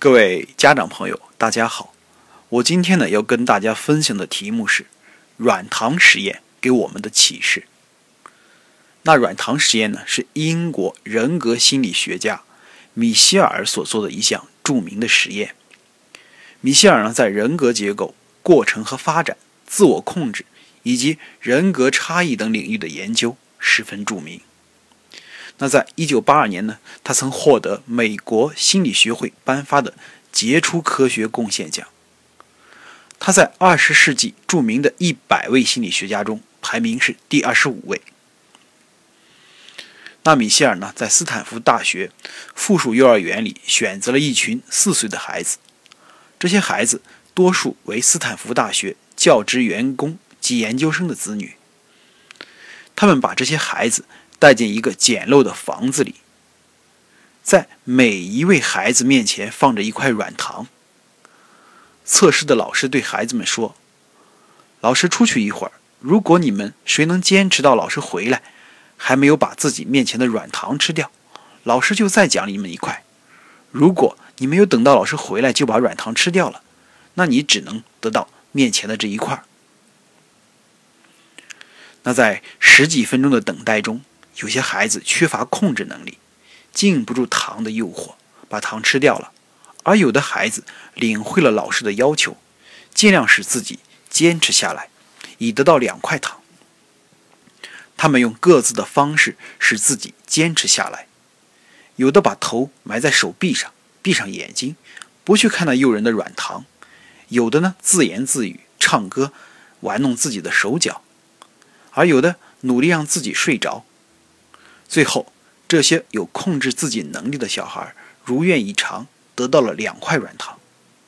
各位家长朋友，大家好。我今天呢要跟大家分享的题目是软糖实验给我们的启示。那软糖实验呢是英国人格心理学家米歇尔所做的一项著名的实验。米歇尔呢在人格结构、过程和发展、自我控制以及人格差异等领域的研究十分著名。那在1982年呢，他曾获得美国心理学会颁发的杰出科学贡献奖。他在20世纪著名的100位心理学家中排名是第25位。那米歇尔呢，在斯坦福大学附属幼儿园里选择了一群4岁的孩子，这些孩子多数为斯坦福大学教职员工及研究生的子女。他们把这些孩子带进一个简陋的房子里，在每一位孩子面前放着一块软糖。测试的老师对孩子们说：老师出去一会儿，如果你们谁能坚持到老师回来还没有把自己面前的软糖吃掉，老师就再奖励你们一块。如果你没有等到老师回来就把软糖吃掉了，那你只能得到面前的这一块。那在10几分钟的等待中，有些孩子缺乏控制能力，禁不住糖的诱惑，把糖吃掉了；而有的孩子领会了老师的要求，尽量使自己坚持下来，以得到2块糖。他们用各自的方式使自己坚持下来，有的把头埋在手臂上，闭上眼睛，不去看那诱人的软糖；有的呢自言自语、唱歌，玩弄自己的手脚；而有的努力让自己睡着。最后，这些有控制自己能力的小孩如愿以偿，得到了2块软糖。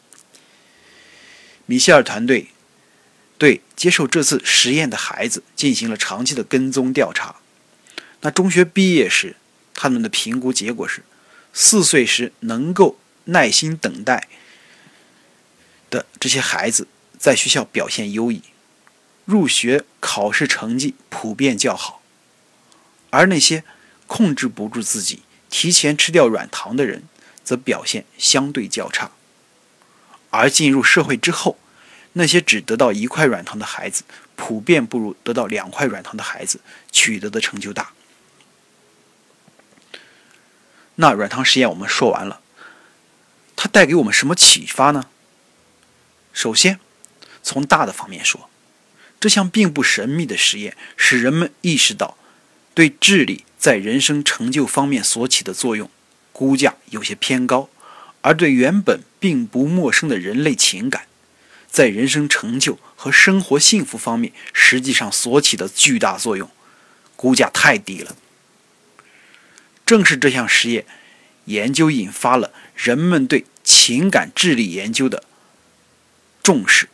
米歇尔团队对接受这次实验的孩子进行了长期的跟踪调查。那中学毕业时，他们的评估结果是，4岁时能够耐心等待的这些孩子在学校表现优异，入学考试成绩普遍较好，而那些控制不住自己提前吃掉软糖的人则表现相对较差。而进入社会之后，那些只得到1块软糖的孩子普遍不如得到2块软糖的孩子取得的成就大。那软糖实验我们说完了，它带给我们什么启发呢？首先，从大的方面说，这项并不神秘的实验使人们意识到对智力在人生成就方面所起的作用估价有些偏高，而对原本并不陌生的人类情感在人生成就和生活幸福方面实际上所起的巨大作用估价太低了。正是这项实验研究引发了人们对情感智力研究的重视。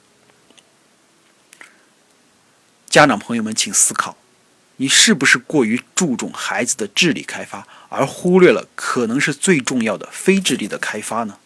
家长朋友们，请思考，你是不是过于注重孩子的智力开发，而忽略了可能是最重要的非智力的开发呢？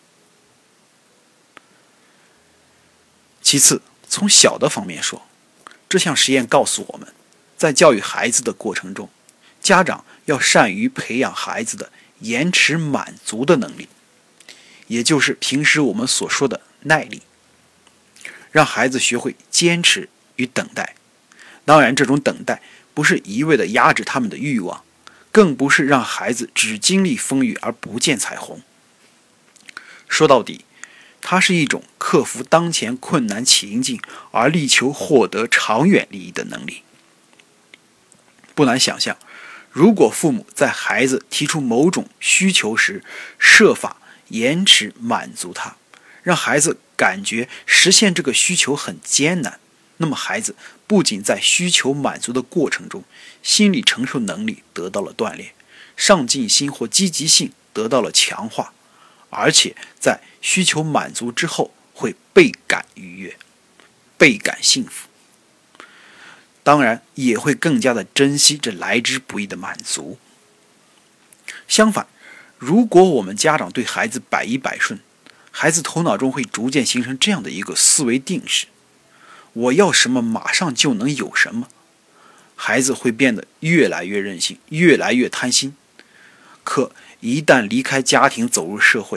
其次，从小的方面说，这项实验告诉我们，在教育孩子的过程中，家长要善于培养孩子的延迟满足的能力，也就是平时我们所说的耐力，让孩子学会坚持与等待。当然，这种等待不是一味地压制他们的欲望，更不是让孩子只经历风雨而不见彩虹。说到底，它是一种克服当前困难情境而力求获得长远利益的能力。不难想象，如果父母在孩子提出某种需求时设法延迟满足他，让孩子感觉实现这个需求很艰难，那么孩子不仅在需求满足的过程中心理承受能力得到了锻炼，上进心或积极性得到了强化，而且在需求满足之后会倍感愉悦，倍感幸福。当然也会更加的珍惜这来之不易的满足。相反，如果我们家长对孩子百依百顺，孩子头脑中会逐渐形成这样的一个思维定式：我要什么马上就能有什么。孩子会变得越来越任性，越来越贪心。可一旦离开家庭走入社会，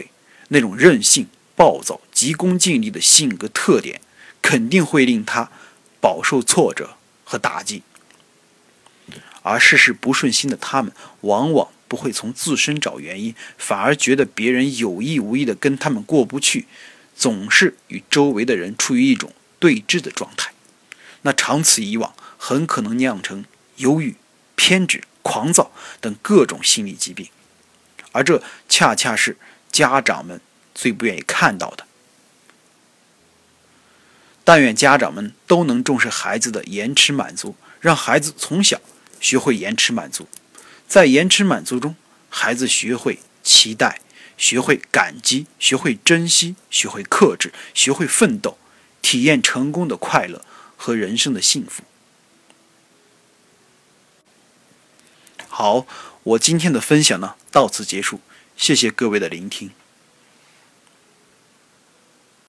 那种任性、暴躁、急功近利的性格特点，肯定会令他饱受挫折和打击。而事事不顺心的他们，往往不会从自身找原因，反而觉得别人有意无意的跟他们过不去，总是与周围的人处于一种对峙的状态。那长此以往，很可能酿成忧郁、偏执、狂躁等各种心理疾病，而这恰恰是家长们最不愿意看到的。但愿家长们都能重视孩子的延迟满足，让孩子从小学会延迟满足。在延迟满足中，孩子学会期待，学会感激，学会珍惜，学会克制，学会奋斗，体验成功的快乐和人生的幸福。好，我今天的分享呢，到此结束，谢谢各位的聆听。